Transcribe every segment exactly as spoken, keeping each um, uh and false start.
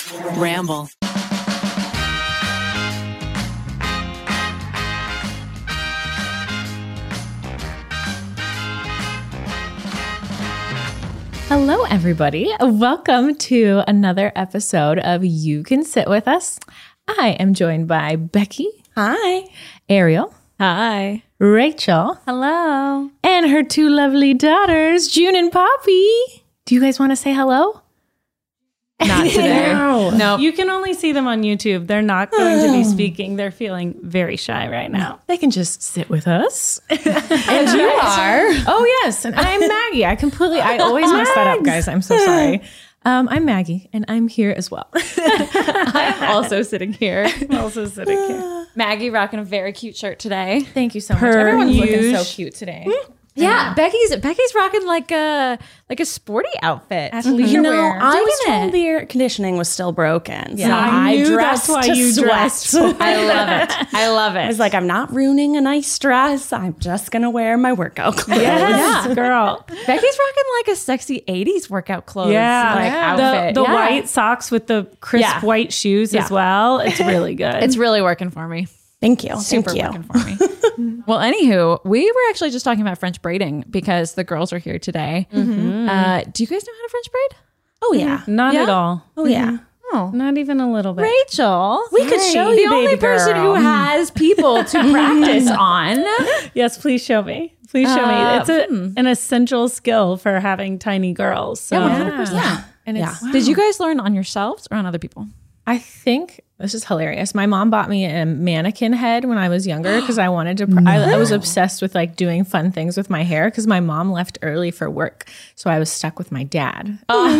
Ramble. Hello, everybody. Welcome to another episode of You Can Sit With Us. I am joined by Becky. Hi. Ariel. Hi. Rachel. Hello. And her two lovely daughters, June and Poppy. Do you guys want to say hello? Not today. No. No. You can only see them on YouTube. They're not going to be speaking. They're feeling very shy right now. They can just sit with us. And you are. Oh, yes. And I'm Maggie. I completely, I always mess that up, guys. I'm so sorry. Um, I'm Maggie, and I'm here as well. I'm also sitting here. I'm also sitting here. Maggie rocking a very cute shirt today. Thank you so much. Per Everyone's looking so use. cute today. Yeah, Becky's Becky's rocking like a like a sporty outfit. You know, wear. I was Digging told it. the air conditioning was still broken. So I I, knew dressed that's why to you sweat. dressed. I love it. I love I was it. like, I'm not ruining a nice dress. I'm just going to wear my workout clothes. Yes, girl. Becky's rocking like a sexy eighties workout clothes Yeah. like The, outfit. the Yeah. white socks with the crisp Yeah. white shoes as Yeah. well. It's really good. It's really working for me. Thank you. Super Thank you. working for me. Well, anywho, we were actually just talking about French braiding because the girls are here today. Mm-hmm. Uh, do you guys know how to French braid? Oh, yeah. Not Yeah? at all. Oh, yeah. Oh, Not even a little bit. Rachel. We could show the you, only baby person girl. who has people to practice on. Yes, please show me. Please show Uh, me. It's a, an essential skill for having tiny girls. So. Yeah. And it's, Yeah. Did you guys learn on yourselves or on other people? I think this is hilarious. My mom bought me a mannequin head when I was younger because I wanted to. Pr- No. I, I was obsessed with like doing fun things with my hair because my mom left early for work, so I was stuck with my dad.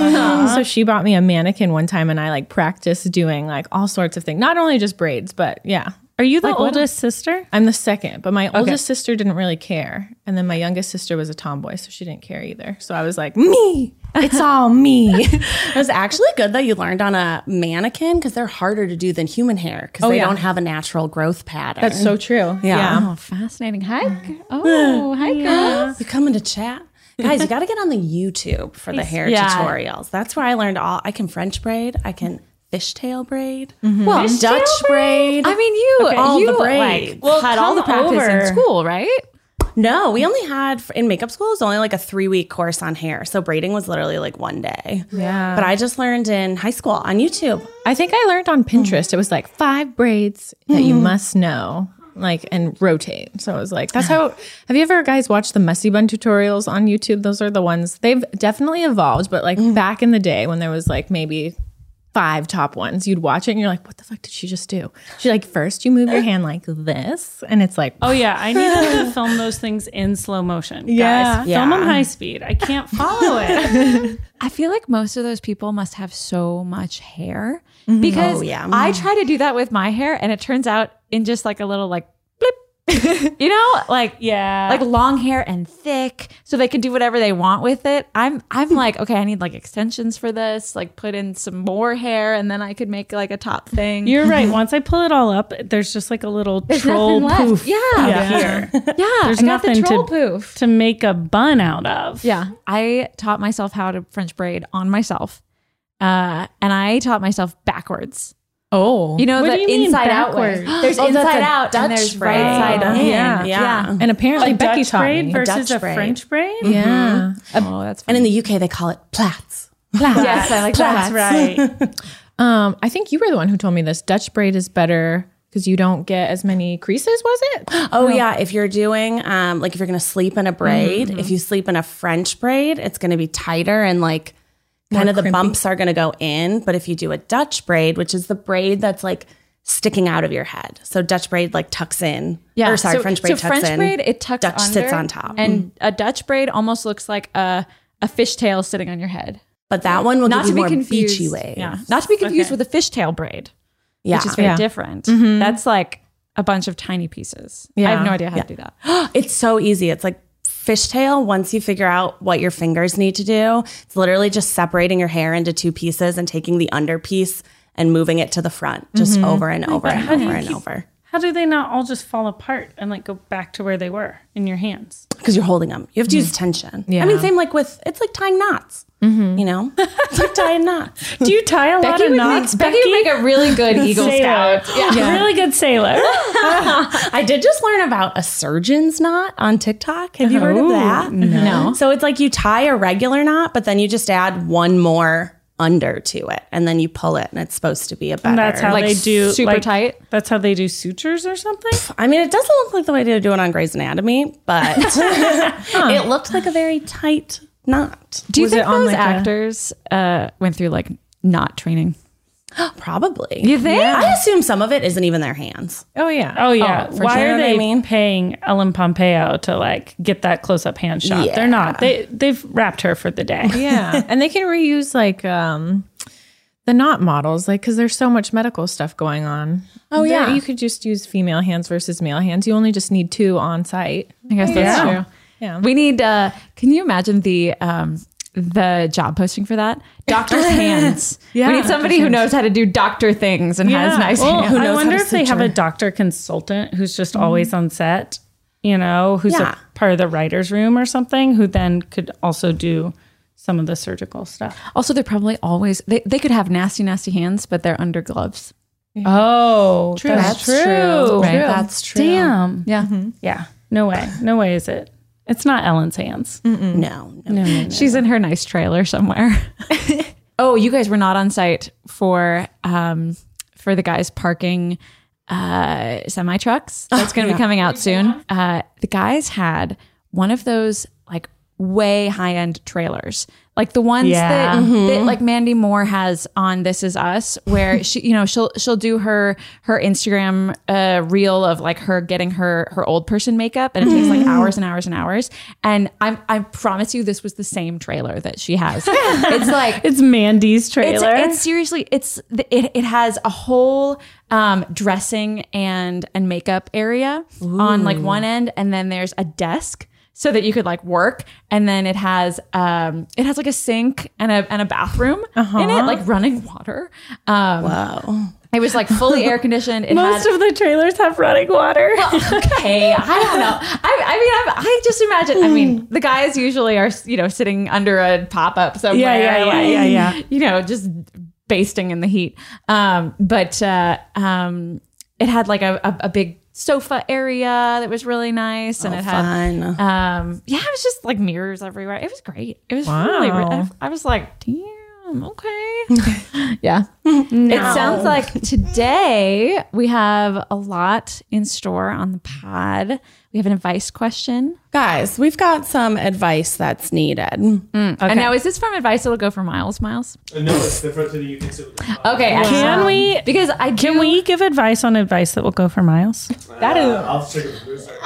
So she bought me a mannequin one time, and I like practiced doing like all sorts of things, not only just braids, but yeah. Are you the Like, what oldest sister? I'm the second, but my oldest sister didn't really care, and then my youngest sister was a tomboy, so she didn't care either. So I was like, me, it's all me. It was actually good that you learned on a mannequin because they're harder to do than human hair because Oh, they yeah. don't have a natural growth pattern. That's so true. Yeah. Oh, fascinating. Hi. Oh, hi, girls. You coming to chat? Guys, you got to get on the YouTube for the hair Yeah. tutorials. That's where I learned all. I can French braid. I can fishtail braid. Well, Dutch braid. I mean, you, all you the braids. like, Well, had all the come practice over. in school, right? No, we only had in makeup school. It was only like a three week course on hair. So braiding was literally like one day. Yeah. But I just learned in high school on YouTube. I think I learned on Pinterest. It was like five braids that you must know, like, and rotate. So it was like, that's how, have you ever guys watched the Messy Bun tutorials on YouTube? Those are the ones, they've definitely evolved, but like back in the day when there was like maybe five top ones, you'd watch it and you're like, what the fuck did she just do? She's like, first you move your hand like this. And it's like, Oh yeah, I need to film those things in slow motion. Yeah. Guys, Yeah. film them high speed. I can't follow it. I feel like most of those people must have so much hair because Oh, yeah. I try to do that with my hair and it turns out in just like a little like blip, you know, like Yeah. like long hair and thick, so they can do whatever they want with it. I'm I'm like, okay, I need like extensions for this, like put in some more hair, and then I could make like a top thing. You're right. Once I pull it all up, there's just like a little There's troll nothing left. poof Yeah. up Yeah. here yeah, There's I got the nothing troll to- poof. to make a bun out of. Yeah, I taught myself how to French braid on myself, uh, and I taught myself backwards. oh, You know, What the do you mean inside out way. backwards? There's Oh, that's inside a out Dutch and there's braid. right side in. Yeah. Yeah. and apparently A Becky Dutch taught braid me. versus Dutch a braid. French braid. Yeah. Oh, that's And in the U K, they call it plaits. yes, I like That's that. right. Um, I think you were the one who told me this. Dutch braid is better because you don't get as many creases, was it? Oh, yeah. If you're doing, um, like, if you're going to sleep in a braid, if you sleep in a French braid, it's going to be tighter and, like, kind of the crimpy. bumps are going to go in. But if you do a Dutch braid, which is the braid that's, like, sticking out of your head. So Dutch braid, like, tucks in. Yeah, Or, sorry, so, French braid so tucks French in. braid, it tucks Dutch under, sits on top. and a Dutch braid almost looks like a a fishtail sitting on your head. But that one will Not give to you be more confused. beachy wave. Yeah, not to be confused Okay. with a fishtail braid, Yeah. which is very Yeah. different. Mm-hmm. That's like a bunch of tiny pieces. I Yeah. have no idea how to do that. It's so easy. It's like fishtail. Once you figure out what your fingers need to do, it's literally just separating your hair into two pieces and taking the under piece and moving it to the front, just over and over and how do over you and keep- over. How do they not all just fall apart and like go back to where they were in your hands? Because you're holding them. You have to use tension. Yeah. I mean, same like with, it's like tying knots. You know? It's like tying knots. Do you tie a lot of knots, Becky Becky? would make a really good Eagle Sailor. Scout. Yeah. Really good sailor. I did just learn about a surgeon's knot on TikTok. Have you heard of Ooh, that? No. So it's like you tie a regular knot, but then you just add one more under to it, and then you pull it, and it's supposed to be a better. And that's how Like they do super like, tight? That's how they do sutures or something. I mean, it doesn't look like the way to do it on Grey's Anatomy, but it looked like a very tight knot. Do you Was think it on, those like, a- actors uh, went through like knot training? Probably. You think? I assume some of it isn't even their hands. Oh yeah. Oh yeah. for Why sure, are what I they mean? paying Ellen Pompeo to like get that close up hand shot? Yeah. They're not. They they've wrapped her for the day. Yeah, and they can reuse like um the knot models, like because there's so much medical stuff going on. Oh, There- yeah. you could just use female hands versus male hands. You only just need two on site. I guess that's Yeah. true. Yeah. We need. Uh, can you imagine the um, the job posting for that? Doctor's hands. Yeah. We need somebody who knows how to do doctor things and has nice Well, hands. Who I knows wonder how to if they have a suture. doctor consultant who's just always on set, you know, who's Yeah. a part of the writer's room or something, who then could also do some of the surgical stuff. Also, they're probably always they, they could have nasty, nasty hands, but they're under gloves. Oh, true. That's, true. Right. That's true. Damn. Yeah. Yeah. No way. No way is it. It's not Ellen's hands. No, no. No, no, no. She's in her nice trailer somewhere. Oh, you guys were not on site for um for the guys parking uh semi trucks. That's going to be coming out soon. Uh the guys had one of those like way high end trailers. Like the ones Yeah. that, that like Mandy Moore has on This Is Us, where she, you know, she'll she'll do her her Instagram uh, reel of like her getting her her old person makeup, and it takes like hours and hours and hours. And I I promise you, this was the same trailer that she has. It's like It's Mandy's it's, trailer. it's seriously it's it, it has a whole um dressing and and makeup area on like one end, and then there's a desk so that you could like work, and then it has um it has like a sink and a and a bathroom in it, like running water. Um Wow. it was like fully air conditioned. It Most had of the trailers have running water. okay, I don't know. I, I mean, I, I just imagine. I mean, the guys usually are, you know, sitting under a pop up somewhere. Yeah, yeah, yeah, like, yeah, yeah. You know, just basting in the heat. Um, but uh, um, it had like a, a, a big sofa area that was really nice, and Oh, it had, fun. um, yeah, it was just like mirrors everywhere. It was great. It was Wow. really. I, I was like, damn, okay, yeah. It sounds like today we have a lot in store on the pod. We have an advice question. Guys, we've got some advice that's needed. And now, is this from advice that'll go for Miles? Miles? Uh, No, it's different to the you can sit with the Okay. Can excellent. we? Because I do, Can we give advice on advice that will go for Miles? That is. Uh, I'll stick with the booster.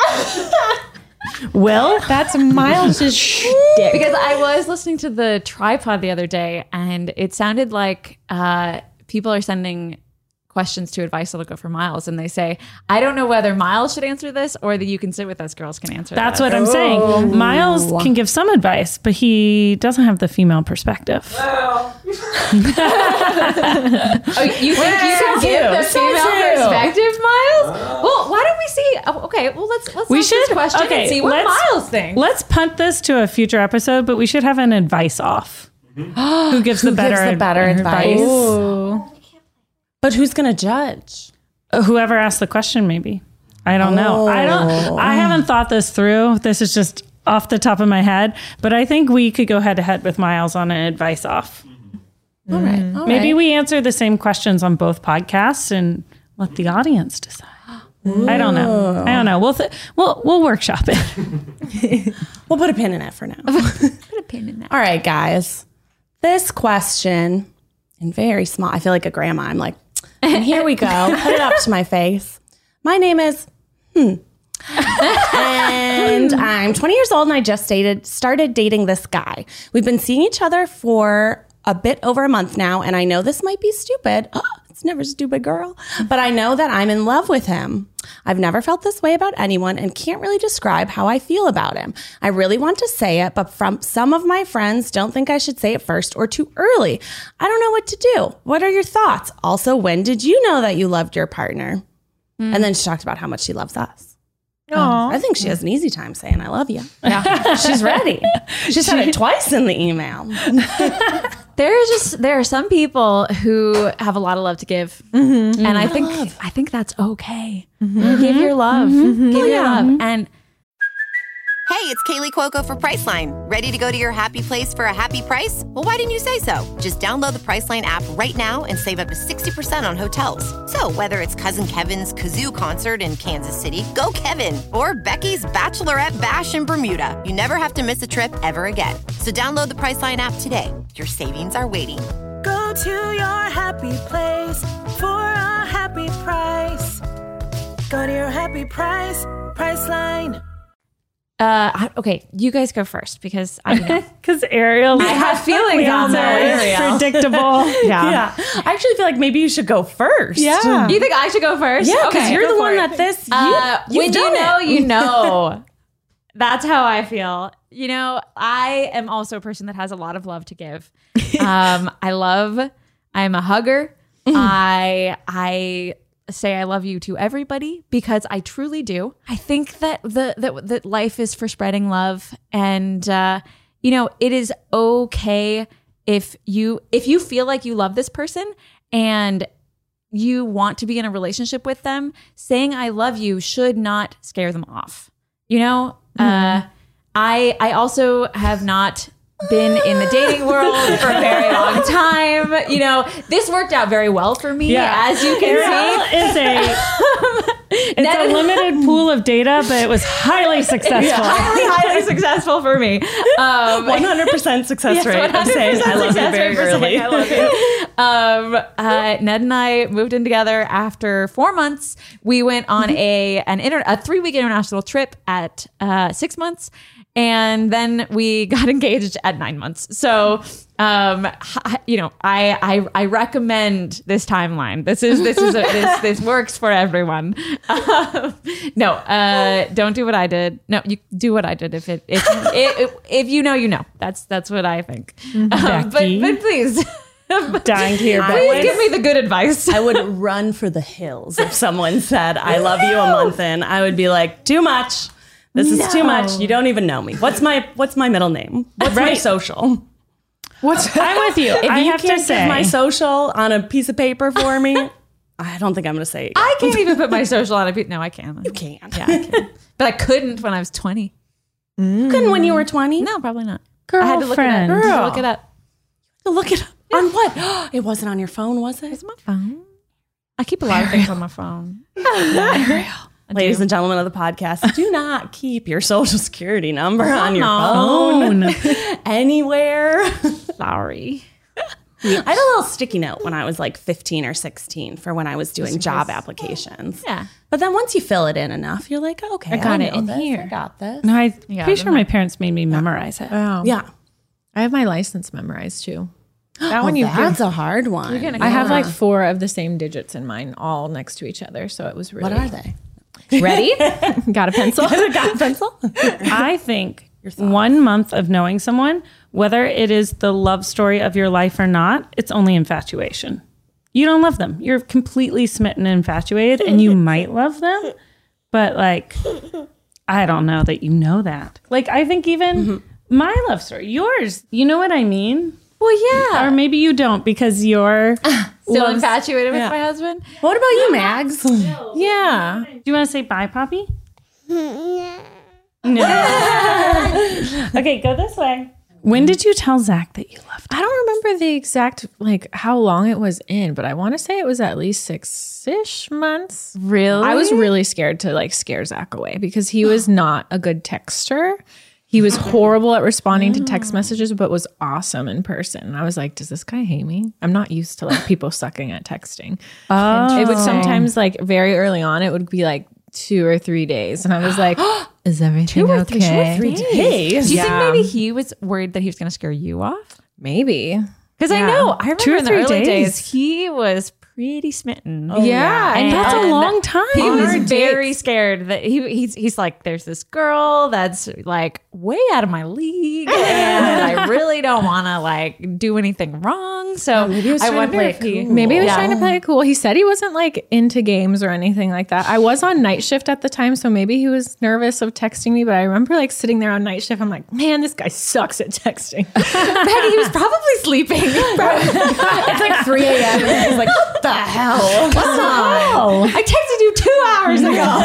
Will? That's Miles' shtick. because I was listening to the tripod the other day, and it sounded like uh, people are sending questions to advice that'll go for Miles, and they say, I don't know whether Miles should answer this or the You Can Sit With Us girls can answer That's this. what I'm saying. Miles can give some advice, but he doesn't have the female perspective. Oh, you think you can give the So female true. perspective, Miles? Well, why don't we see? oh, Okay, well let's let's We ask this should- question okay, and see what let's- Miles thinks. Let's punt this to a future episode, but we should have an advice off. Who gives the better, gives the better ad- advice? Ooh. But who's going to judge? Uh, Whoever asked the question, maybe. I don't know. I don't. I haven't thought this through. This is just off the top of my head. But I think we could go head to head with Miles on an advice off. All right. all Maybe right. we answer the same questions on both podcasts and let the audience decide. I don't know. I don't know. We'll th- we'll we'll workshop it. We'll put a pin in it for now. Put a pin in that. All right, guys. This question, in very small, I feel like a grandma. I'm like, and here we go. Put it up to my face. My name is, hmm. and I'm twenty years old, and I just dated, started dating this guy. We've been seeing each other for a bit over a month now, and I know this might be stupid. Oh, it's never stupid, girl. But I know that I'm in love with him. I've never felt this way about anyone and can't really describe how I feel about him. I really want to say it, but from some of my friends don't think I should say it first or too early. I don't know what to do. What are your thoughts? Also, when did you know that you loved your partner? And then she talked about how much she loves us. Aw. I think she has an easy time saying I love you. Yeah. She's ready. She said it twice in the email. There are just there are some people who have a lot of love to give, and I think I think that's okay. Give your love, give your love, and Hey, it's Kaylee Cuoco for Priceline. Ready to go to your happy place for a happy price? Well, why didn't you say so? Just download the Priceline app right now and save up to sixty percent on hotels. So whether it's Cousin Kevin's Kazoo Concert in Kansas City, go Kevin, or Becky's Bachelorette Bash in Bermuda, you never have to miss a trip ever again. So download the Priceline app today. Your savings are waiting. Go to your happy place for a happy price. Go to your happy price, Priceline. uh, I- okay, you guys go first because I know. Because Ariel, I have feelings on is Ariel. predictable. Yeah. I actually feel like maybe you should go first. Yeah. You think I should go first? Yeah, because Okay, you're go the for one it. that this, you, Uh, you've when you done know, it. you know. That's how I feel. You know, I am also a person that has a lot of love to give. Um, I love. I'm a hugger. I I say I love you to everybody because I truly do. I think that the that, that life is for spreading love, and uh, you know, it is okay if you if you feel like you love this person and you want to be in a relationship with them. Saying I love you should not scare them off. You know, uh, I I also have not been in the dating world for a very long time. You know, this worked out very well for me, Yeah. as you can Ariel see. is a it's That a is- limited pool of data, but it was highly successful. Highly, highly successful for me. Um, one hundred percent success Yes, rate of saying I love you success very rate for saying early. I love you. Um, uh, Ned and I moved in together after four months. We went on a an inter- a three week international trip at uh, six months, and then we got engaged at nine months. So, um, h- you know, I, I I recommend this timeline. This is this is a, this this works for everyone. Um, no, uh, don't do what I did. No, you do what I did. If it if if, if you know, you know. That's that's what I think. Um, but Becky. but please. Dying to hear Please about give me the good advice. I would run for the hills if someone said, I love you a month in. I would be like, too much. This is too much. You don't even know me. What's my what's my middle name? What's my Right. social? What's I'm with you. If I you have can't to say give my social on a piece of paper for me, I don't think I'm going to say it. I can't even put my social on a pe- No, I can. You can't. Yeah, I can. But I couldn't when I was twenty. You couldn't when you were twenty? No, probably not. I had to look it up. Girlfriend. I had to look it up. Look it up. On what? It wasn't on your phone, was it? It's my phone. I keep a lot of things on my phone. Ladies and gentlemen of the podcast, do not keep your social security number on your phone anywhere. Sorry. I had a little sticky note when I was like fifteen or sixteen for when I was doing job applications. Yeah. But then once you fill it in enough, you're like, okay, I got know it in this. here. I got this. No, I'm Yeah, pretty sure then my parents made me memorize it. Oh, Yeah. I have my license memorized too. That Oh, one you that's a hard one. gonna I have like four of the same digits in mine, all next to each other. So it was really. What are they? Ready? Got a pencil? Got a pencil? I think one month of knowing someone, whether it is the love story of your life or not, it's only infatuation. You don't love them. You're completely smitten and infatuated, and you might love them, but like, I don't know that you know that. Like, I think even my love story, yours, you know what I mean? Well, yeah. Or maybe you don't because you're. Still infatuated with my husband? What about you, Mags? Yeah. Do you want to say bye, Poppy? No. Okay, go this way. When did you tell Zach that you loved him? I don't remember the exact, like, how long it was in, but I want to say it was at least six-ish months. Really? I was really scared to, like, scare Zach away because he was not a good texter. He was horrible at responding to text messages, but was awesome in person. And I was like, does this guy hate me? I'm not used to, like, people sucking at texting. Oh. It would sometimes, like, very early on, it would be, like, two or three days. And I was like, is everything Two or okay? three, two or three days. Do you Yeah. think maybe he was worried that he was going to scare you off? Maybe. Because I Yeah. know, I remember Two or in the three early days. days. he was pretty smitten. yeah. And that's a long time. He was Hard very dates. scared that he he's he's like, there's this girl that's like way out of my league, and I really don't want to like do anything wrong. So I wonder if he Maybe he was Yeah. trying to play it cool. He said he wasn't like into games or anything like that. I was on night shift at the time, so maybe he was nervous of texting me, but I remember like sitting there on night shift. I'm like, man, this guy sucks at texting. Peggy, he was probably sleeping. It's like three a.m. and he's like, what the hell? Come on. I texted you two hours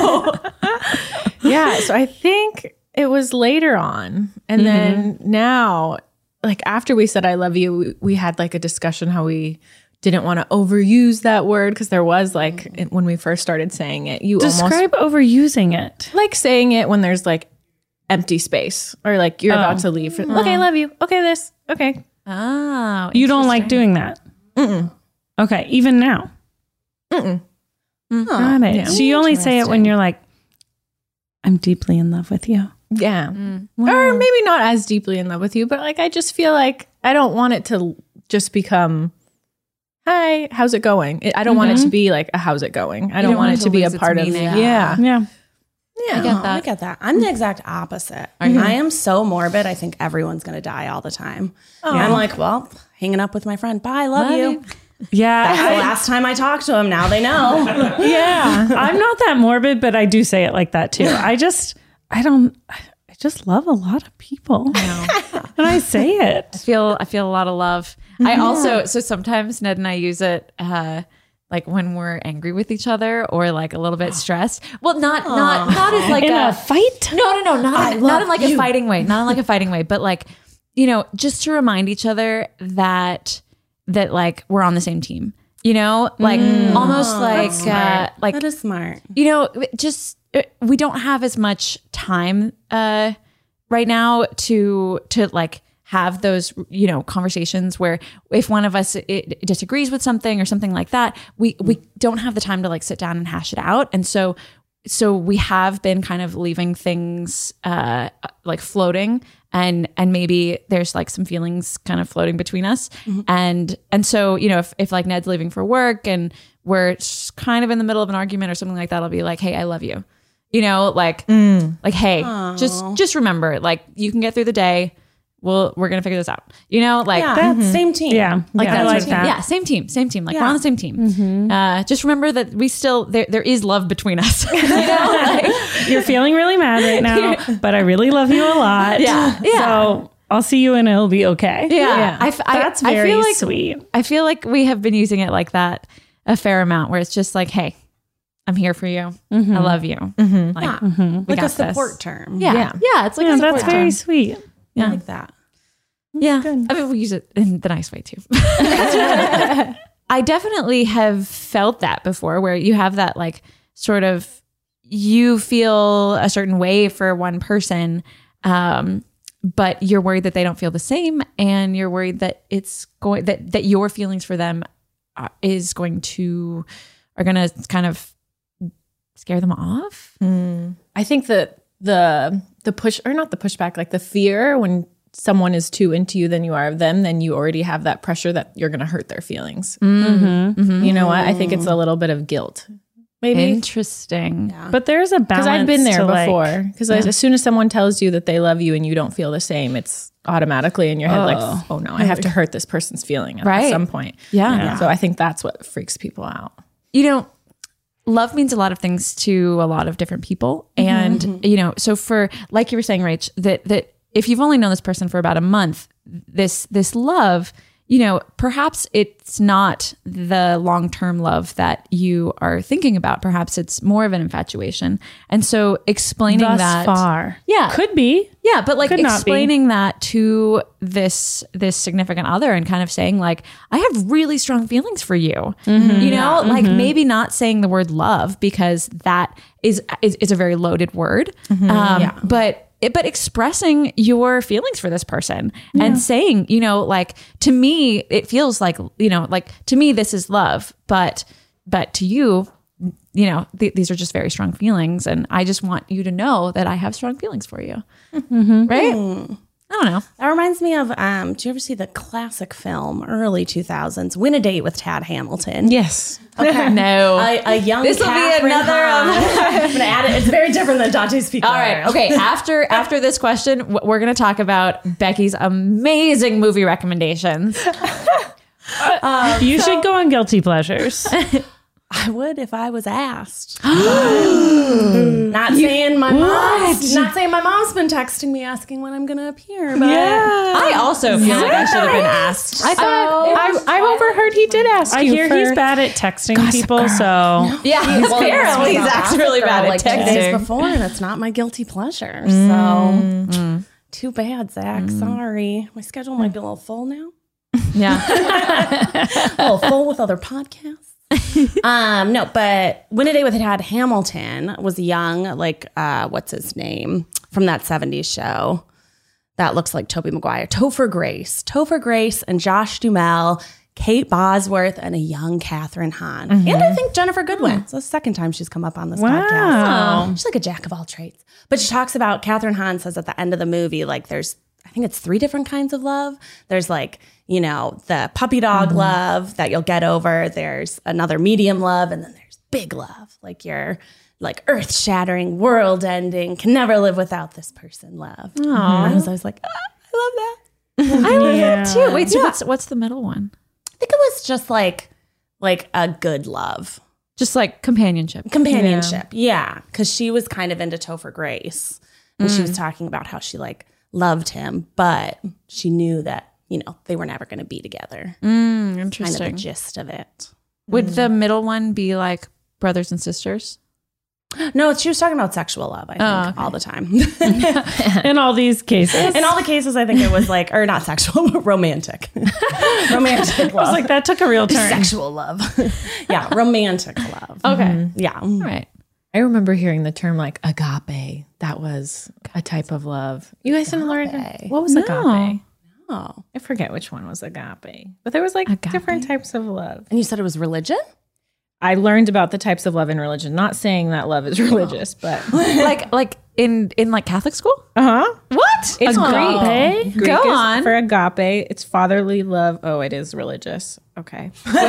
ago. Yeah, so I think it was later on. And then now, like after we said I love you, we, we had like a discussion how we didn't want to overuse that word because there was like it- when we first started saying it, you Describe overusing it. almost like saying it when there's like empty space or like you're about to leave. Okay, I love you. Okay, this. Okay. Oh, You don't like doing that. Mm-mm. Okay, even now. Mm-mm. Got it. Yeah. So you only say it when you're like, I'm deeply in love with you. Yeah. Or maybe not as deeply in love with you, but like I just feel like I don't want it to just become, hi, how's it going? It, I don't want it to be like a how's it going? I don't, don't want want it it to to be a lose its part of meaning. yeah. Yeah. Yeah. I get that. I get that. I'm the exact opposite. I am so morbid. I think everyone's going to die all the time. I'm like, well, hanging up with my friend. Bye. Love, you. Yeah. That's the last time I talked to him. Now they know. Yeah. I'm not that morbid, but I do say it like that too. I just, I don't, I just love a lot of people. And I say it. I feel I feel a lot of love. I also so sometimes Ned and I use it uh like when we're angry with each other or like a little bit stressed. Well, not not not as like In a, a fight? No, no, no, not in, not in like a fighting way. Not in like a fighting way, but like, you know, just to remind each other that that like we're on the same team. You know, like almost like uh like That is smart. you know, just uh, we don't have as much time uh, right now to to like have those, you know, conversations where if one of us it, disagrees with something or something like that, we we don't have the time to like sit down and hash it out, and so so we have been kind of leaving things uh, like floating, and and maybe there's like some feelings kind of floating between us, and and so you know if if like Ned's leaving for work and we're s- kind of in the middle of an argument or something like that, I'll be like, hey, I love you, you know, like like hey, just just remember, like you can get through the day. Well, we're gonna figure this out, you know, like Yeah, same team. Yeah. like yeah, that I like sort of that. thing. Yeah, same team, same team. Like we're Yeah. on the same team. Uh, just remember that we still there. There is love between us. You know, like, You're feeling really mad right now, but I really love you a lot. Yeah, yeah. So I'll see you and it'll be okay. yeah, I f- I- That's I very feel like, sweet. I feel like we have been using it like that a fair amount, where it's just like, hey, I'm here for you. I love you. Like, Yeah. we Like got a support this. term. Yeah, Yeah. yeah, It's like Yeah, a support that's very term. sweet. I like that. Yeah. I mean, we use it in the nice way too. I definitely have felt that before, where you have that like sort of, you feel a certain way for one person, um, but you're worried that they don't feel the same, and you're worried that it's going that that your feelings for them uh, is going to are going to kind of scare them off. I think that the the push or not the pushback, like the fear when someone is too into you than you are of them, then you already have that pressure that you're going to hurt their feelings. You know what? I think it's a little bit of guilt. Maybe. Interesting. But there's a balance. Because I've been there to, like- before. Because as soon as someone tells you that they love you and you don't feel the same, it's automatically in your head like, oh no, I have to hurt this person's feeling at Right. some point. Yeah. So I think that's what freaks people out. You know, love means a lot of things to a lot of different people. And, you know, so for, like you were saying, Rach, that, that if you've only known this person for about a month, this, this love, you know, perhaps it's not the long-term love that you are thinking about. Perhaps it's more of an infatuation. And so explaining Thus that far. Yeah. Could be. Yeah, but like Could not be. explaining that to this this significant other and kind of saying like, I have really strong feelings for you. You know, like maybe not saying the word love, because that is is, is a very loaded word. Um, but it, but expressing your feelings for this person and saying, you know, like to me, it feels like, you know, like to me, this is love, but but to you, you know, th- these are just very strong feelings. And I just want you to know that I have strong feelings for you. Right? I don't know. That reminds me of, um, do you ever see the classic film, early two thousands, Win a Date with Tad Hamilton? Yes. Okay. No. A, a young This will be Catherine another Hahn. I'm gonna add it. It's very different than Dante's Peak. All right. Okay. After after this question, w- we're going to talk about Becky's amazing movie recommendations. You should go on Guilty Pleasures. I would if I was asked. Not saying my mom's not saying my mom's been texting me asking when I'm gonna appear, but I also feel like I should have been asked. I thought I, I overheard he did ask I you hear for- he's bad at texting people, so Yeah, apparently he's actually really bad at like two days texting. before, and it's not my guilty pleasure. So too bad, Zach. Sorry, my schedule might be a little full now. Yeah. A little full with other podcasts. um, no, but Win a Date with Tad Hamilton was young, like uh, what's his name from that seventies show that looks like Tobey Maguire, Topher Grace, Topher Grace, and Josh Duhamel, Kate Bosworth, and a young Catherine Hahn, and I think Jennifer Goodwin. It's the second time she's come up on this podcast. She's like a jack of all trades, but she talks about Catherine Hahn says at the end of the movie, like there's. I think it's three different kinds of love. There's like, you know, the puppy dog Mm-hmm. love that you'll get over. There's another medium love. And then there's big love, like your like earth shattering, world ending, can never live without this person love. And I was always like, ah, I love that. I love that too. Wait, so what's what's the middle one? I think it was just like, like a good love. Just like companionship. Companionship. Yeah. Cause she was kind of into Topher Grace. And she Mm. was talking about how she like loved him, but she knew that, you know, they were never going to be together. Mm, Kind of interesting. the gist of it. Would the middle one be like brothers and sisters? No, she was talking about sexual love, I think, Oh, okay. all the time. in all these cases. In all the cases, I think it was like, or not sexual, but romantic. romantic love. I was like, that took a real turn. Sexual love. yeah, romantic love. Okay. Yeah. All right. I remember hearing the term like agape. That was a type of love. You guys didn't learn what was agape? Oh. I forget which one was agape, but there was like Agape? different types of love. And you said it was religion? I learned about the types of love in religion. Not saying that love is religious, but like like in in like Catholic school? uh huh. What? It's Agape? Greek. Greek Go is on. for agape. It's fatherly love. Oh, it is religious. Okay.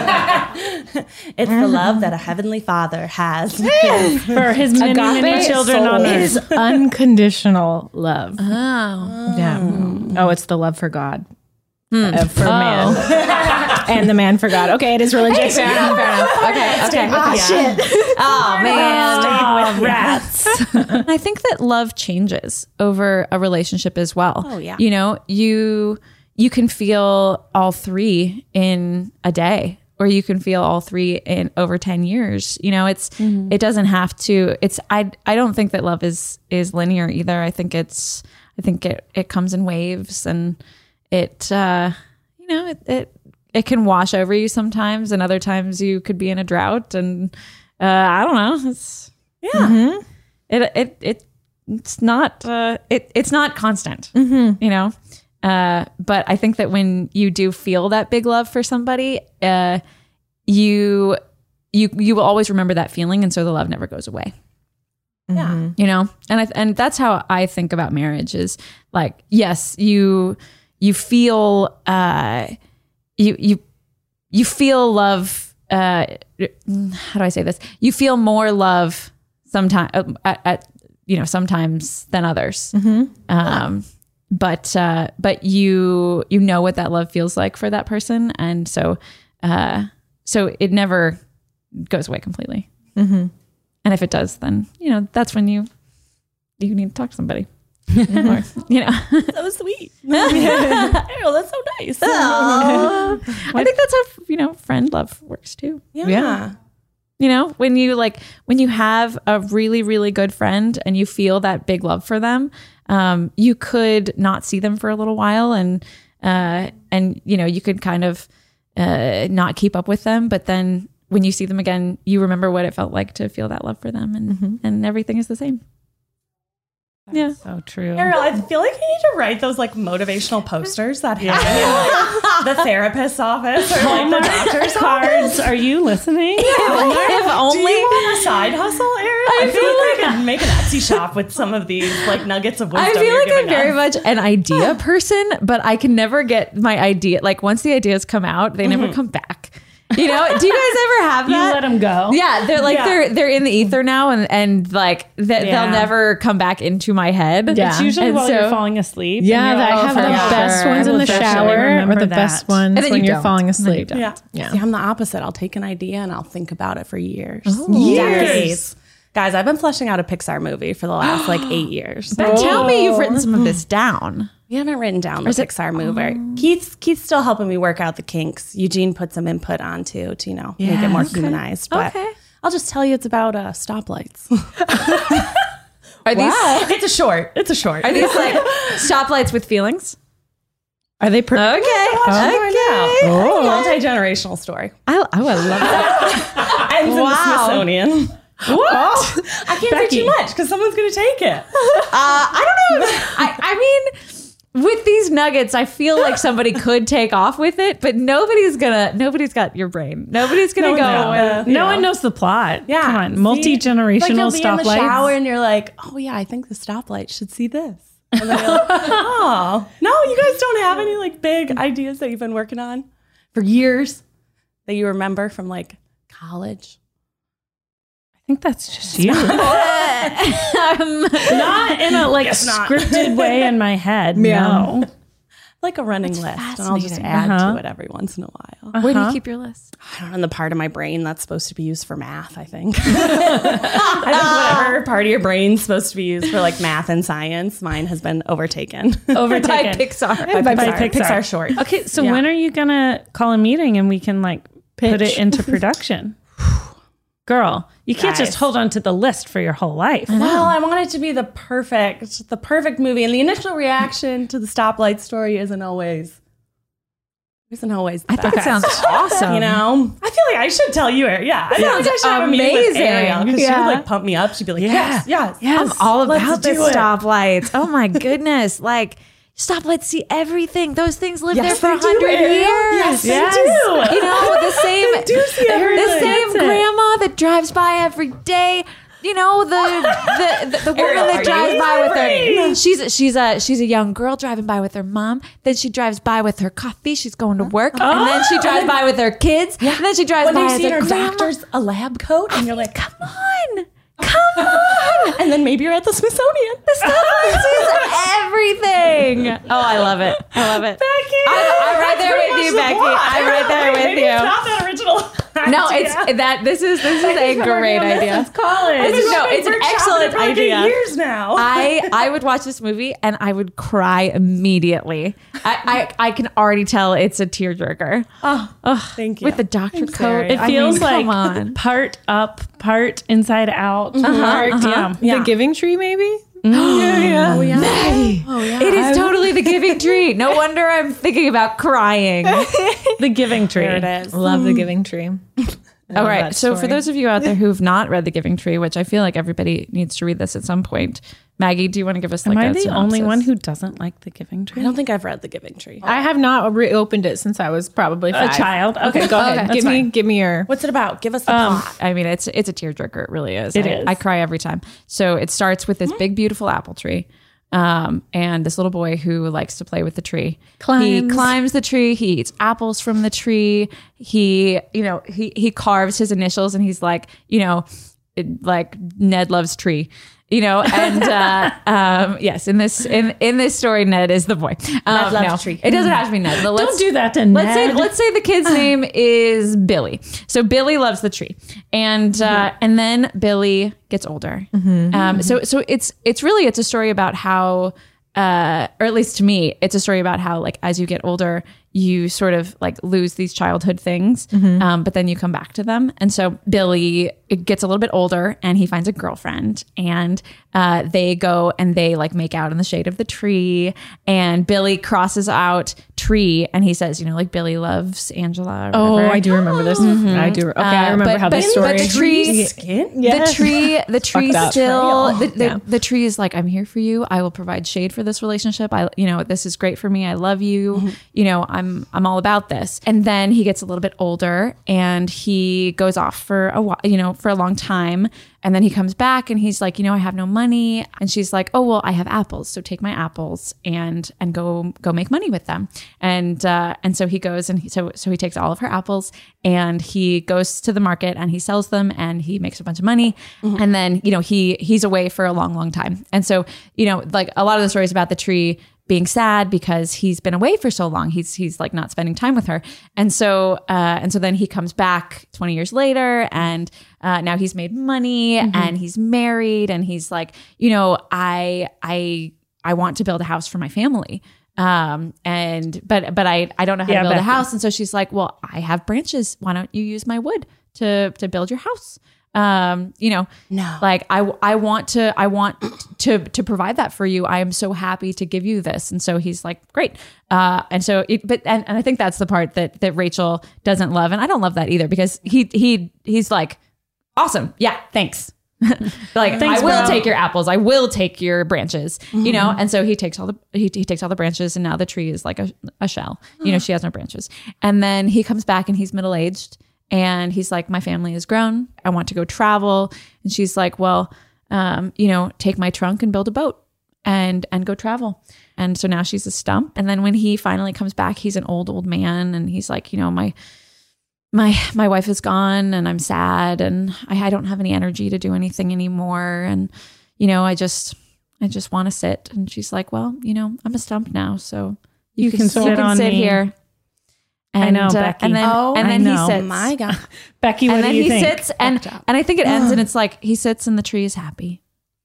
It's the love that a heavenly father has. For his many, many children on It earth. is unconditional love. Oh. Yeah. Oh, it's the love for God. Uh, for man. And the man for God. Okay, it is religious. Fair enough, fair enough. Okay, okay. Ah, shit. Oh man. Oh, rats. I think that love changes over a relationship as well. Oh, yeah. You know, you you can feel all three in a day, or you can feel all three in over ten years. You know, it's it doesn't have to it's I I don't think that love is is linear either. I think it's I think it it comes in waves, and it uh you know, it it it can wash over you sometimes, and other times you could be in a drought, and uh I don't know. It's Yeah. it it it it's not uh it it's not constant, you know. Uh but I think that when you do feel that big love for somebody, uh you you you will always remember that feeling, and so the love never goes away. Yeah. You know, and I and that's how I think about marriage is like, yes, you you feel uh you you you feel love uh how do I say this? You feel more love sometimes at, at you know sometimes than others. Um but uh but you you know what that love feels like for that person, and so uh so it never goes away completely. And if it does, then you know that's when you you need to talk to somebody. Or, you know, That was sweet. Oh, that's so nice. I think that's how you know friend love works too. Yeah. Yeah. You know, when you like when you have a really really good friend and you feel that big love for them, um, you could not see them for a little while, and uh, and you know you could kind of uh, not keep up with them, but then when you see them again, you remember what it felt like to feel that love for them, and and everything is the same. Yeah. So true. Ariel, I feel like you need to write those like motivational posters that hang in like, the therapist's office or like the doctor's Cards, are you listening? If only- Do you want a side hustle, Ariel? I, I feel feel like like- I could make an Etsy shop with some of these like nuggets of wisdom. I feel you're like I'm giving very us. much an idea person, but I can never get my idea. Like once the ideas come out, they never come back. You know? Do you guys ever have You that? let them go. Yeah, they're like Yeah. they're they're in the ether now, and and like that Yeah. they'll never come back into my head. Yeah. It's usually And while so- you're falling asleep. and Yeah, you're I like, have for the sure. best ones I in will the definitely shower or remember the that. best ones And then when you you're don't. falling And then you asleep. don't. Yeah. Yeah. See, I'm the opposite. I'll take an idea and I'll think about it for years. Years. Decades. Guys, I've been fleshing out a Pixar movie for the last like eight years. But tell me you've written some of this down. We haven't written down the Pixar movie. Keith's Keith's still helping me work out the kinks. Eugene put some input onto to, you know, make it more humanized. But Okay. I'll just tell you it's about uh, stoplights. Are these It's a short. It's a short. are these like stoplights with feelings? Are they? Pr- Okay. Okay. Oh. Multi-generational story. I, oh, I love that. Ends in the Wow. Smithsonian. What? I can't say too much because someone's going to take it. Uh, I don't know. I, I mean, with these nuggets, I feel like somebody could take off with it, but nobody's gonna. Nobody's got your brain. Nobody's gonna No go. one's got and- it. No Yeah. one knows the plot. Yeah. Come on. See? Multi generational Like you'll be in the shower stoplights. and you're like, oh yeah, I think the stoplight should see this. And then you're like, oh no, you guys don't have any like big ideas that you've been working on for years that you remember from like college. I think that's just you. Um, Not in a like Guess not. scripted way in my head. No. Like a running list, and I'll just fascinating. add Uh-huh. to it every once in a while. Where do you keep your list? I don't know, in the part of my brain that's supposed to be used for math, I think. I think whatever part of your brain's supposed to be used for like math and science, mine has been overtaken. Overtaken. By Pixar. by, by Pixar. Pixar. Pixar short. Okay, so Yeah. when are you gonna call a meeting and we can like put it into production? Girl, you can't Guys. just hold on to the list for your whole life. Well, I want it to be the perfect, the perfect movie, and the initial reaction to the stoplight story isn't always, isn't always. The I think it best. sounds awesome. You know, I feel like I should tell you, Ariel. Yeah, I feel like I should have a meeting with amazing. Ariel because she Yeah. would like pump me up. She'd be like, yes, yes, I'm all about let's the do it. stoplights. Oh my goodness. Like stoplights see everything. Those things live Yes, there for a they do, hundred Ariel. years. Yes, they do. You know, the same do see the everything. same That's it. grandma that drives by every day. You know, the the, the, the woman Ariel, are that you drives in by my with brain? her she's she's a she's a young girl driving by with her mom. Then she drives by with her coffee. She's going to work. And then she drives by with her kids. And then she drives When by you as see a her grandma. doctor's a lab coat, and you're like, Come on. Come on. and then maybe you're at the Smithsonian. The stoplight sees everything. Oh, I love it. I love it. Becky, I'm, I'm right there with you, Becky. I'm right there with Maybe it's you. not that original. No, idea. it's that. This is this is a great idea. college. This is- no, it's an excellent idea. Years now. I I would watch this movie and I would cry immediately. I I, I can already tell it's a tearjerker. oh, thank you. With the doctor Thanks, coat. Ariel. It I feels mean, like come on. part up, part inside out. Part, yeah. The Giving Tree, maybe. Oh yeah. Maggie. It is totally the Giving Tree. No wonder I'm thinking about crying. The Giving Tree. There it is. Love the Giving Tree. All right. that So for story. those of you out there who've not read The Giving Tree, which I feel like everybody needs to read this at some point, Maggie, do you want to give us like Am I a the synopsis? only one who doesn't like The Giving Tree? I don't think I've read The Giving Tree. I have not reopened it since I was probably five. child. Okay, Okay. go Okay, ahead. that's Give me, fine. give me your. What's it about? Give us the Um, plot. I mean, it's it's a tearjerker. It really is. It I, is. I cry every time. So it starts with this big, beautiful apple tree. Um, and this little boy who likes to play with the tree. He Climbs. climbs the tree. He eats apples from the tree. He, you know, he he carves his initials, and he's like, you know, it- like Ned loves tree. You know, and uh, um, yes, in this in in this story, Ned is the boy. Um, Ned loves no, tree. It doesn't have to be Ned. Let's, Don't do that to Let's say Ned. let's say the kid's name is Billy. So Billy loves the tree, and uh, and then Billy gets older. Um, so so it's it's really it's a story about how, uh, or at least to me, it's a story about how like as you get older, you sort of like lose these childhood things, um, but then you come back to them. And so Billy it gets a little bit older and he finds a girlfriend, and uh, they go and they like make out in the shade of the tree. And Billy crosses out tree, and he says, you know, like Billy loves Angela. Or Oh, whatever. I do remember this. I do. Okay, I Uh, remember but- how but- this story. but the tree- Skin? The tree, the tree Fucked up. still, the, the, Yeah. the tree is like, I'm here for you. I will provide shade for this relationship. I, you know, this is great for me. I love you. You know, I'm, I'm all about this. And then he gets a little bit older and he goes off for a while, you know, for a long time. And then he comes back and he's like, you know, I have no money. And she's like, oh, well, I have apples. So take my apples and, and go, go make money with them. And, uh, and so he goes and he, so, so he takes all of her apples and he goes to the market and he sells them and he makes a bunch of money. And then, you know, he, he's away for a long, long time. And so, you know, like a lot of the stories about the tree being sad because he's been away for so long. He's he's like not spending time with her, and so uh, and so then he comes back twenty years later, and uh, now he's made money and he's married, and he's like, you know, I I I want to build a house for my family, um, and but but I I don't know how Yeah, to build Becky. a house, and so she's like, well, I have branches. Why don't you use my wood to to build your house? Um, you know, No. like I, I want to, I want to, to provide that for you. I am so happy to give you this. And so he's like, great. Uh, and so, it, but, and, and I think that's the part that, that Rachel doesn't love. And I don't love that either because he, he, he's like, awesome. Yeah. Thanks. Like, Thanks, I will bro. take your apples. I will take your branches, you know? And so he takes all the, he, he takes all the branches and now the tree is like a, a shell, you know, she has no branches. And then he comes back and he's middle-aged. And he's like, my family has grown. I want to go travel. And she's like, well, um, you know, take my trunk and build a boat and and go travel. And so now she's a stump. And then when he finally comes back, he's an old, old man. And he's like, you know, my my my wife is gone and I'm sad and I, I don't have any energy to do anything anymore. And, you know, I just I just want to sit. And she's like, well, you know, I'm a stump now. So you, You can, can sit, sit on sit me. here. I know, uh, Becky. And then, Oh, and I then he know. sits. Oh my God. Becky, what and do then you he think? sits and Fucked up. and I think it ends and it's like he sits and the tree is happy.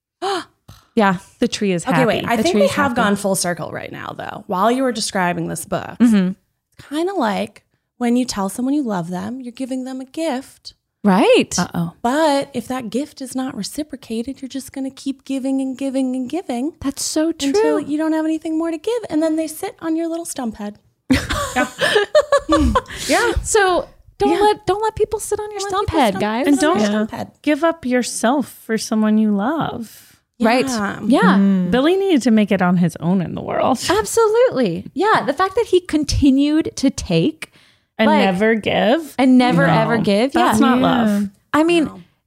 Yeah. The tree is happy. Okay, wait. I The think tree we is have happy. gone full circle right now, though. While you were describing this book, Mhm. it's kind of like when you tell someone you love them, you're giving them a gift. Right. Uh-oh. But if that gift is not reciprocated, you're just going to keep giving and giving and giving That's so true. until you don't have anything more to give. And then they sit on your little stump head. yeah. So don't let don't let people sit on your stump people head, stump- guys. And sit on don't- your stump head. Give up yourself for someone you love. Right. Yeah. Yeah. Billy needed to make it on his own in the world Absolutely. Yeah. The fact that he continued to take and Like- never give. and never No, ever give. That's yeah. not love. I mean,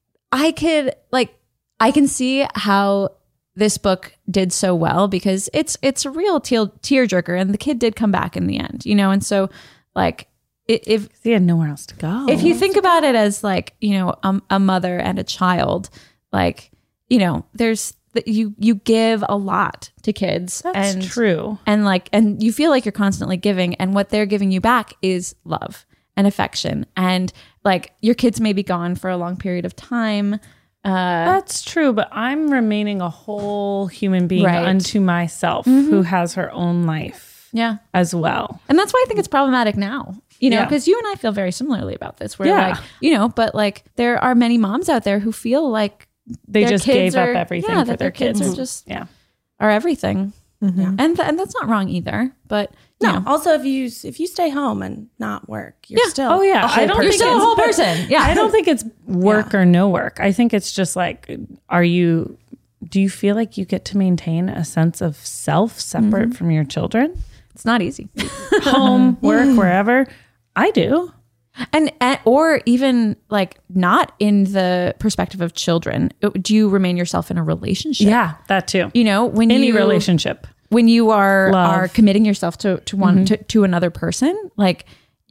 I could like I can see how this book did so well because it's it's a real tear tearjerker, and the kid did come back in the end, you know. And so, like, i- if He had nowhere else to go. if you think about it as like you know a, a mother and a child, like you know, there's that you you give a lot to kids. That's and, true. and like and you feel like you're constantly giving, and what they're giving you back is love and affection, and like your kids may be gone for a long period of time. Uh, That's true, but I'm remaining a whole human being Right. unto myself who has her own life yeah, as well. and that's why I think it's problematic now. You know, Yeah. because you and I feel very similarly about this. Where Yeah. like you know, but like there are many moms out there who feel like They their just kids gave are- up everything yeah, for that their kids. are just Yeah. are everything, and th- and that's not wrong either. But you No. know, Also, if you if you stay home and not work, you're Yeah. still Oh yeah, a whole I don't person. think still a it's whole person. Yeah, I don't think it's work or no work. I think it's just like, are you? Do you feel like you get to maintain a sense of self separate from your children? it's not easy. Home, work, wherever. I do. And, and or even like not in the perspective of children. Do you remain yourself in a relationship? Yeah, that too. You know, when Any you relationship. when you are Love. are committing yourself to to one to, to another person, like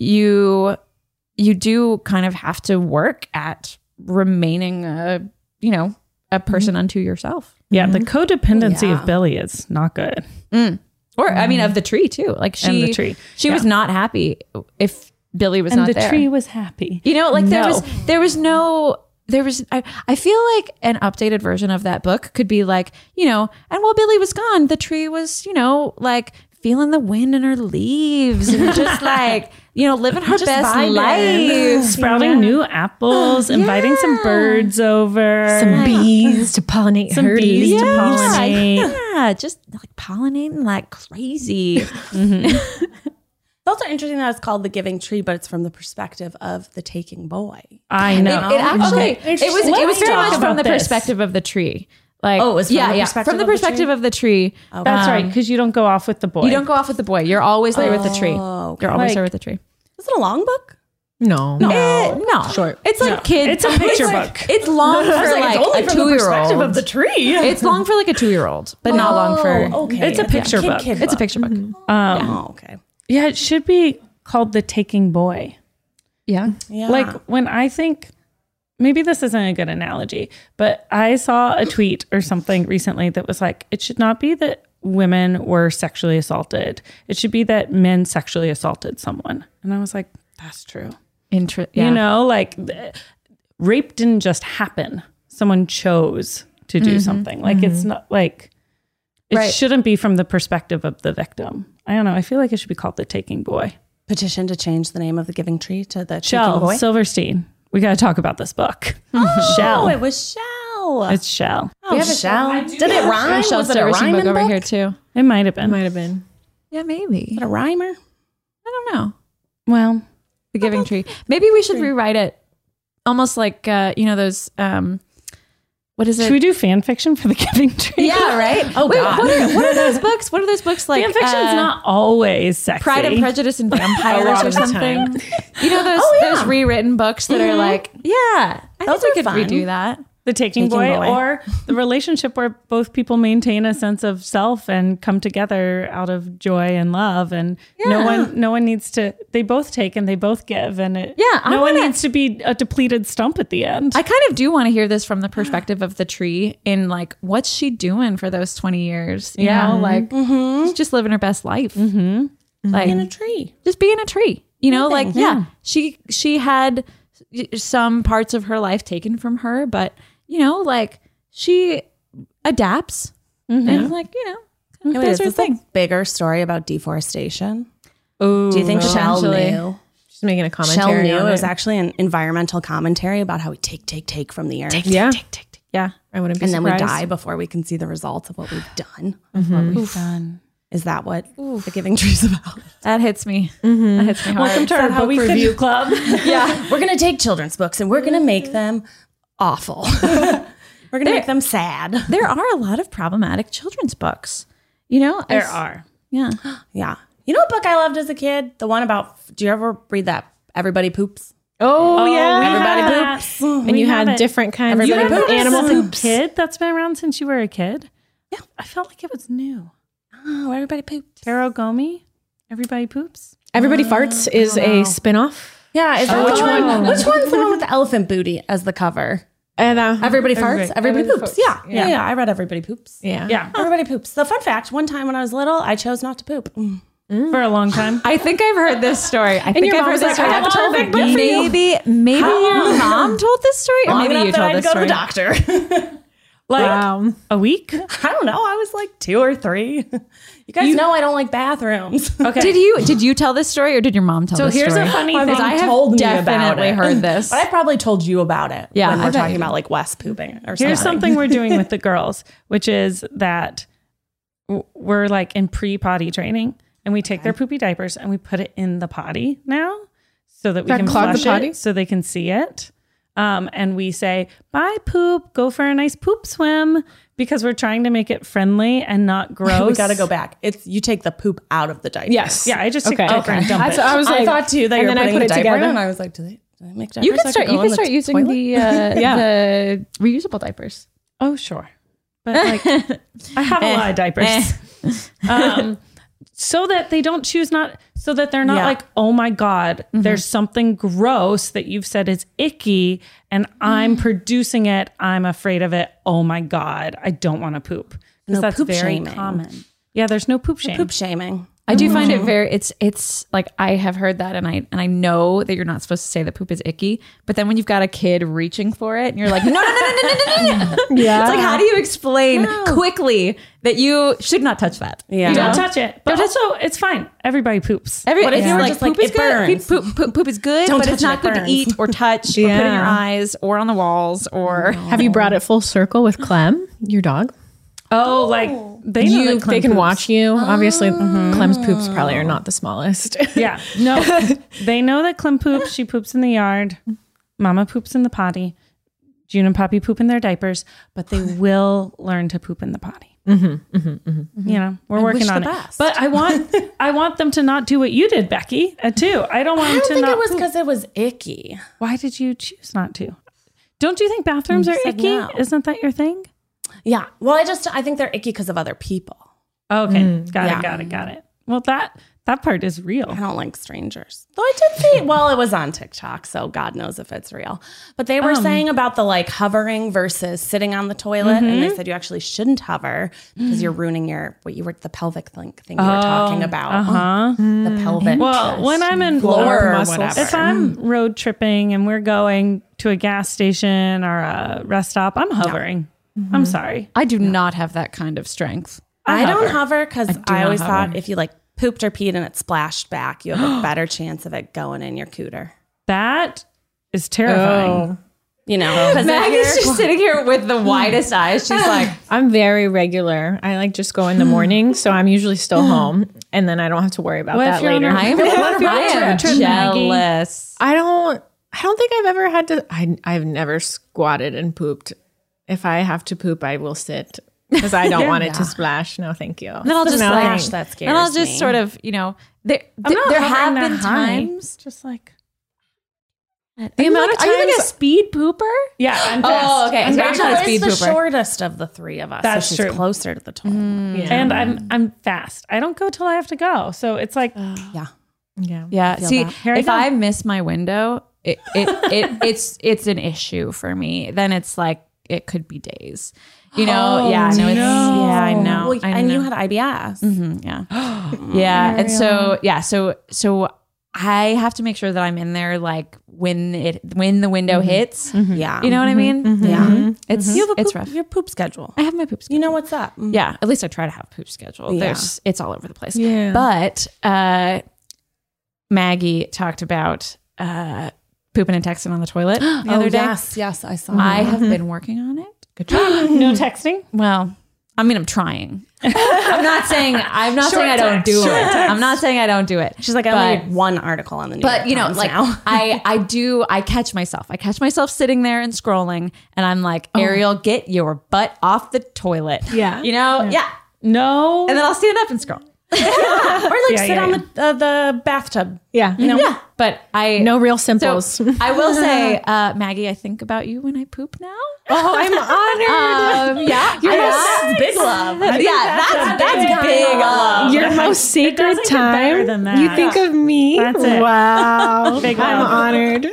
you you do kind of have to work at remaining a you know a person unto yourself. Yeah, the codependency Yeah. of Billy is not good. Or I mean of the tree too. Like she And the tree. she was Yeah. not happy if Billy was And not the there. tree was happy. You know, like there No. was there was no there was I, I feel like an updated version of that book could be like, you know, and while Billy was gone, the tree was, you know, like feeling the wind in her leaves and just like, you know, living her Just best vibing. life. Sprouting new apples, inviting some birds over. Some bees to pollinate Some her bees leaves. to pollinate. Yeah, just like pollinating like crazy. It's also interesting that it's called The Giving Tree, but it's from the perspective of the taking boy. I know. It, it actually, Okay. it was, Let's it was very talk much from about the this. perspective of the tree. Like, Oh, it was from yeah, the yeah, perspective from the of the perspective tree? of the tree. That's right, because you don't go off with the boy. You don't go off with the boy. You're always there with the tree. Oh, okay. You're always Like- there with the tree. Is it a long book? No. No, no, Short. It's like No. kids. It's a picture like- book. It's long for like, a two-year-old. tree. It's long for like a two-year-old, but not long for. okay. It's a picture Kid- book. kid It's a picture book. Um, Oh, okay. yeah, it should be called The Taking Boy. Yeah. Yeah. Like when I think, maybe this isn't a good analogy, but I saw a tweet or something recently that was like, it should not be that women were sexually assaulted. It should be that men sexually assaulted someone. And I was like, that's true. Inter- yeah. You know, like th- rape didn't just happen. Someone chose to do something. Like it's not like, it Right. shouldn't be from the perspective of the victim. I don't know. I feel like it should be called The Taking Boy. Petition to change the name of The Giving Tree to The Taking Shell Boy. Silverstein. We got to talk about this book. Oh, Shell. it was Shell. It's Shell. Oh, Shell. Did it rhyme? Shel Was it a Silverstein book rhyming over book? here too. It might have been. Might have been. Yeah, maybe. Is it a rhymer? I don't know. Well, The Giving Tree. Maybe we should rewrite it, almost like uh, you know those. Um, what is it? should we do fan fiction for The Giving Tree? Yeah, right. Oh, Wait, God. What are, what are those books? What are those books like? Fan fiction's uh, not always sexy. Pride and Prejudice and Vampires lot or of the something. time. You know those Oh, yeah. those rewritten books that are like, yeah, I Those think we are could fun. redo that. The Taking, Taking boy, Boy. or the relationship where both people maintain a sense of self and come together out of joy and love, and no Yeah. one, no one needs to. They both take and they both give, and it, Yeah, I no one wanna- needs to be a depleted stump at the end. I kind of do want to hear this from the perspective of the tree in like, what's she doing for those twenty years? You Yeah. know, like she's just living her best life. Mm-hmm. Like In a tree. just being a tree, you know, Living. like, yeah, she, she had some parts of her life taken from her, but you know, like she adapts and like, you know, Wait, those is are this things. a bigger story about deforestation? Ooh, Do you think Shell potentially. knew? She's making a Shell commentary knew on it was it. actually an environmental commentary about how we take, take, take from the earth. Yeah. Yeah. I wouldn't be And then surprised. we die before we can see the results of what we've done. We've done. Is that what The Giving Tree is about? That hits me. That hits me hard. Welcome to our book review club. Yeah. We're going to take children's books and we're going to make them awful. We're going to make them sad. There are a lot of problematic children's books. You know, There as- are. Yeah. Yeah. You know what book I loved as a kid? The one about, do you ever read that? Everybody Poops. Oh, yeah. Everybody Yeah. Poops. And you had different kinds Everybody of poops. animal As a poops. kid that's been around since you were a kid. Yeah, I felt like it was new. Oh, Everybody Poops. Taro Gomi, Everybody Poops. Everybody Farts is a spin-off. Yeah. Is that Oh, which which one? one? Which one's the one with the elephant booty as the cover? And, uh, Everybody farts. Everybody- Everybody, everybody poops. poops. Yeah. yeah. Yeah. I read Everybody Poops. yeah. Yeah, Everybody poops. The fun fact, one time when I was little, I chose not to poop. Mm. for a long time. I think I've heard this story. I think your I've mom heard was this like, story. I have a perfect book for you. Maybe, maybe your mom told this story, or Long maybe enough you that told I had this to go story. to the doctor. Like Wow. a week. I don't know. I was like two or three. You guys know I don't like bathrooms. Okay. Did you did you tell this story, or did your mom tell So this here's story? a funny My thing. mom I have told me about definitely it. heard this. But I probably told you about it. Yeah, when I we're bet talking you about did. like Wes pooping or something. Here's something we're doing with the girls, which is that w- we're like in pre-potty training, and we take their poopy diapers and we put it in the potty now, so that we That can clog the flush potty? it, so they can see it. Um, and we say, "Bye, poop. Go for a nice poop swim," because we're trying to make it friendly and not gross. we got to go back. It's you take the poop out of the diaper. Yes. Yeah, I just take Okay. the diaper and dump That's it. what I was like, I thought too that and you were then I putting put the it diaper together. in, and I was like, do they, do they make diapers? you can I start. go You in can the start using toilet? the uh, Yeah. the reusable diapers. Oh, sure. But like, I have a lot of diapers. um, so that they don't choose not, so that they're not Yeah. like, oh my God, there's something gross that you've said is icky and I'm producing it. I'm afraid of it. Oh my God, I don't want to poop. Because No that's poop very shaming. common. Yeah, there's no poop shame. Poop shaming. I do find it very it's it's like I have heard that and I and I know that you're not supposed to say that poop is icky, but then when you've got a kid reaching for it and you're like, no, no, no, no, no, no, no, no. Yeah. It's like, how do you explain quickly that you should not touch that? Yeah. You don't touch it. But also, it's fine. Everybody poops. Every, What if it's you were like, just like, poop is it good. burns? Poop, poop, poop is good, Don't but it's touch not it, it good to burns. eat or touch or put in your Yeah. eyes or on the walls or Have you brought it full circle with Clem, your dog? Oh, like they know You, that Clem they can poops. watch you. Obviously, Clem's poops probably are not the smallest. Yeah. No, they know that Clem poops. She poops in the yard. Mama poops in the potty. June and Poppy poop in their diapers, but they will learn to poop in the potty. Mm-hmm, mm-hmm, mm-hmm. You know, we're I working wish on the it. best. But I want, I want them to not do what you did, Becky, uh, too. I don't want I them don't to think not. it was poop. because it was icky. Why did you choose not to? Don't you think bathrooms are said icky? no. Isn't that your thing? Yeah. Well, I just I think they're icky because of other people. Okay, got yeah. it, got it, got it. Well, that that part is real. I don't like strangers. Though I did see, well, it was on TikTok, so God knows if it's real. But they were Um. saying about the like hovering versus sitting on the toilet. And Mm-hmm. they said you actually shouldn't hover because you're ruining your, what you were, the pelvic thing, thing you were talking about. Uh-huh. The pelvic. Well, when I'm in floor or muscles. whatever. if I'm road tripping and we're going to a gas station or a rest stop, I'm hovering. I'm sorry. I do not have that kind of strength. I don't hover because I, not always hover. thought if you like pooped or peed and it splashed back, you have a better chance of it going in your cooter. That is terrifying. You know, because Maggie's just sitting here with the widest eyes. She's like, I'm very regular. I like just go in the morning, so I'm usually still home, and then I don't have to worry about What that if you're on later. a- I am, What if you're I on a am trip, Maggie? jealous. I don't. I don't think I've ever had to. I I've never squatted and pooped. If I have to poop, I will sit because I don't want it to splash. No, thank you. Then I'll just no, like, thanks. that scares and I'll just me. sort of, you know, there, I'm not there hovering have that been high. times. Just like, the amount of Are you like a times. speed pooper? yeah, I'm fast. Oh, okay. I'm So very Rachel fast. is speed the pooper. shortest of the three of us. That's so she's true. closer to the toilet. Yeah. And I'm I'm fast. I don't go till I have to go. So it's like, Yeah. yeah. Yeah. See, that. Here I if go. I miss my window, it, it, it it's it's an issue for me. Then it's like it could be days. You know? yeah. No. It's, yeah. I know. Well, I and know. you had I B S. Mhm, yeah. yeah. And so, yeah. So, so I have to make sure that I'm in there like when it, when the window hits. Yeah. You know what I mean? Yeah. It's, You have a it's poop, rough. your poop schedule. I have my poop schedule. You know what's up. Yeah. At least I try to have a poop schedule. Yeah. There's, it's all over the place. Yeah. But, uh, Maggie talked about, uh, pooping and texting on the toilet the Oh, other day. yes. Yes, I saw I that. have been working on it. Good job. no texting. Well, I mean, I'm trying. I'm not saying I'm not saying I don't text, do short it. text. I'm not saying I don't do it. She's like, I But- only read one article on the New But York you know, Times like now. I, I do, I catch myself. I catch myself sitting there and scrolling, and I'm like, Ariel, get your butt off the toilet. Yeah. you know, yeah. No. And then I'll stand up and scroll. or like Yeah, sit yeah, on yeah. the uh, the bathtub. Yeah. You know, Yeah, but I No real So simples. I will say, uh, Maggie, I think about you when I poop now. Oh, I'm honored. Um, yeah, You're I- that's big love. yeah, that's that's, big love. Your most sacred doesn't get better time. than that. You think of me. That's it. Wow. Big I'm love. honored.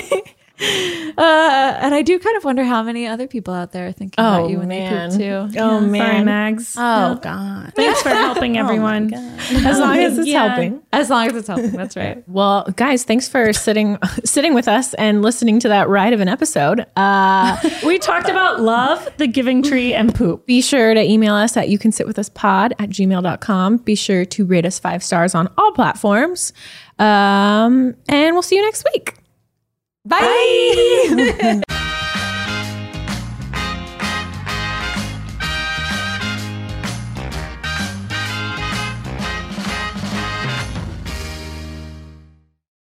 Uh, and I do kind of wonder how many other people out there are thinking Oh, about you when man. they poop too. Oh, Sorry, man. Mags. Oh God. Thanks for helping everyone. As long as it's Yeah. helping. As long as it's helping, that's right. Well, guys, thanks for sitting sitting with us and listening to that ride of an episode. Uh, We talked about love, the giving tree, and poop. be sure to email us at you can sit with us pod at gmail dot com. Be sure to rate us five stars on all platforms. Um, and we'll see you next week. Bye.